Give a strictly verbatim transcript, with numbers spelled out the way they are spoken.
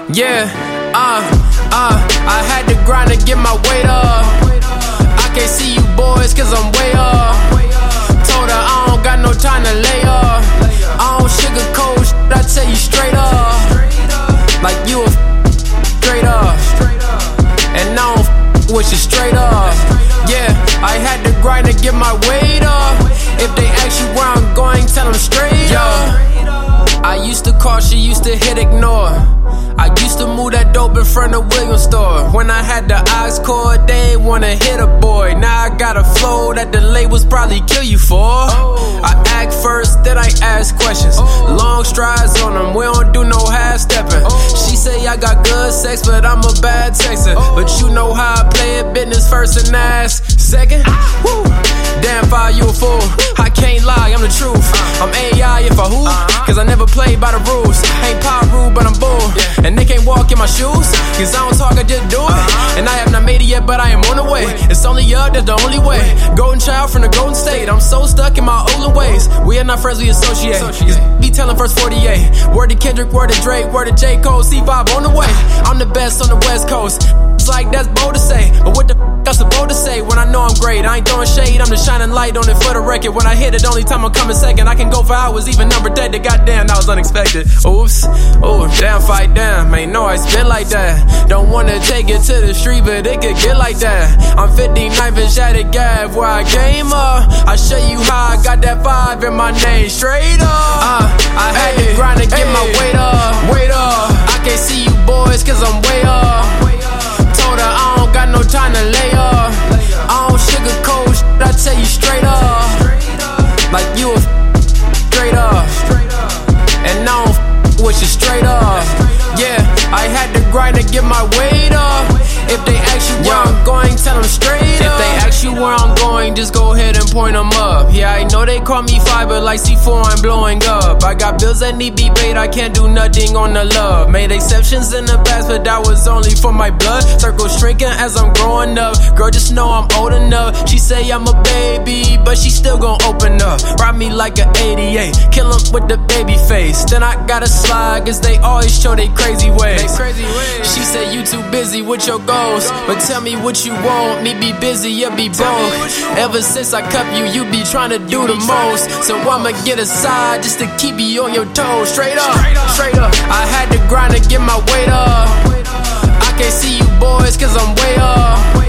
Yeah, uh, uh, I had to grind to get my weight up. I can't see you boys cause I'm way up. Told her I don't got no time to lay up. I don't sugarcoat shit, I tell you straight up. Like you a f straight up. And I don't f with you straight up. Yeah, I had to grind to get my weight up. If they ask you where I'm going, tell them straight up. I used to call, she used to hit ignore. I used to move that dope in front of Williams store. When I had the ox cord, they ain't wanna hit a boy. Now I got a flow that the labels probably kill you for. I act first, then I ask questions. Long strides on them, we don't do no half stepping. She say I got good sex, but I'm a bad texter. But you know how I play it, business first and ass second. Woo. Damn, fire, you a fool. I can't lie, I'm the truth. I'm A I if I who, cause I never played by the rules. Ain't power rude, but I'm bull. And they can't walk in my shoes, cause I don't talk, I just do it. And I have not made it yet, but I am on the way. It's only up, that's the only way. Golden child from the Golden State, I'm so stuck in my olden ways. We are not friends, we associate. Be telling first forty-eight. Word to Kendrick, word to Drake, word to J. Cole, C five on the way. I'm the best on the West Coast. It's like that's bold to say, but what the f I'm supposed to say when I know I'm great? I ain't throwing shade, I'm just shining light on it for the record. When I hit it, only time I'm coming second. I can go for hours, even number dead. Goddamn, that was unexpected. Oops, oh damn, fight damn. Ain't no I spit like that. Don't wanna take it to the street, but it could get like that. I'm fifty-ninth and Shattered Gav, where I came up. I show you how I got that five in my name, straight up. Uh, I had to grind to get my weight up. Weight up. I can't see you boys cause I'm way up. Told her I don't got no time to lay up. I don't sugarcoat shit, I tell you straight up. Like you a f straight up. And I don't f with you straight up. Yeah, I had to grind to get my weight up. If they ask you where I'm going, tell them straight up. If they ask you where I'm going, just go ahead and point them up. Yeah, I know they call me five, but like C four, I'm blowing up. I got bills that need be paid, I can't do nothing on the love. Made exceptions in the past, but that was only for my blood. Circles shrinking as I'm growing up. Girl, just know I'm old enough. She say I'm a baby, but she still gon' open up. Ride me like an eighty-eight, kill 'em with the baby face. Then I gotta slide, cause they always show they crazy ways. She said you too busy with your goals, but tell me what you want, me be busy, you be broke. Ever since I cuffed you, you be trying to do the most. So I'ma get aside just to keep you on your toes. Straight up, straight up. I had to grind to get my weight up. I can't see you boys cause I'm way up.